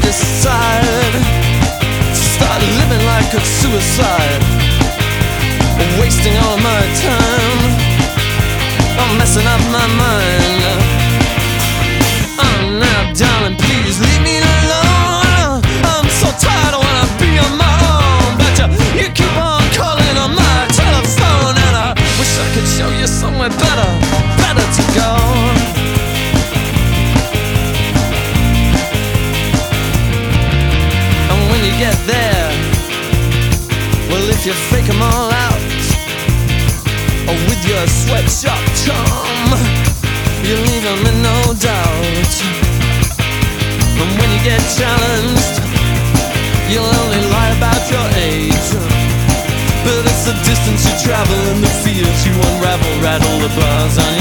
decide to start living like a suicide, wasting all my time, I'm messing up my mind. Oh, now darling, please leave me alone. I'm so tired, I wanna be on my own, but you keep on calling on my telephone, and I wish I could show you somewhere better to go. And when you get there, well, if you fake them all out, or with your sweatshop charm, you leave them in no doubt. And when you get challenged, you'll only lie about your age, but it's the distance you travel and the fears you unravel, rattle the bars on